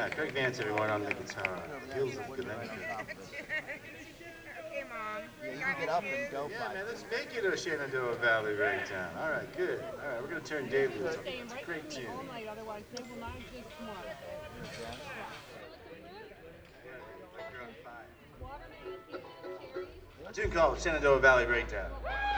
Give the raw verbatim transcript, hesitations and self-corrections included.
Yeah, Craig Vance, everyone, on the guitar. Feels as good as anything. Okay, Mom. Yeah, you Got can get it, up and kid. go Yeah, five man, let's feet. make it a Shenandoah Valley Breakdown. All right, good. All right, we're going to turn Dave loose. It's a great tune. all night, otherwise they will not exist tomorrow. A tune called Shenandoah Valley Breakdown.